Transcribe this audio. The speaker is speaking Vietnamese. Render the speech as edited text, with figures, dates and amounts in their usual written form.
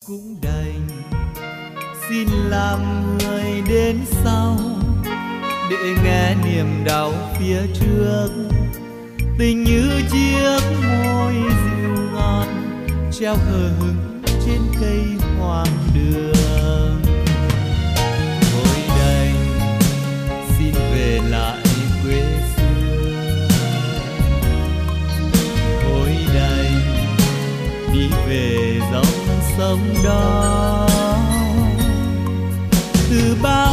cũng đành xin làm người đến sau, để nghe niềm đau phía trước. Tình như chiếc môi dịu ngọt treo hờ hững trên cây hoang đường. Thôi đành xin về lại quê xưa, thôi đành đi về dòng sông đó. Từ bao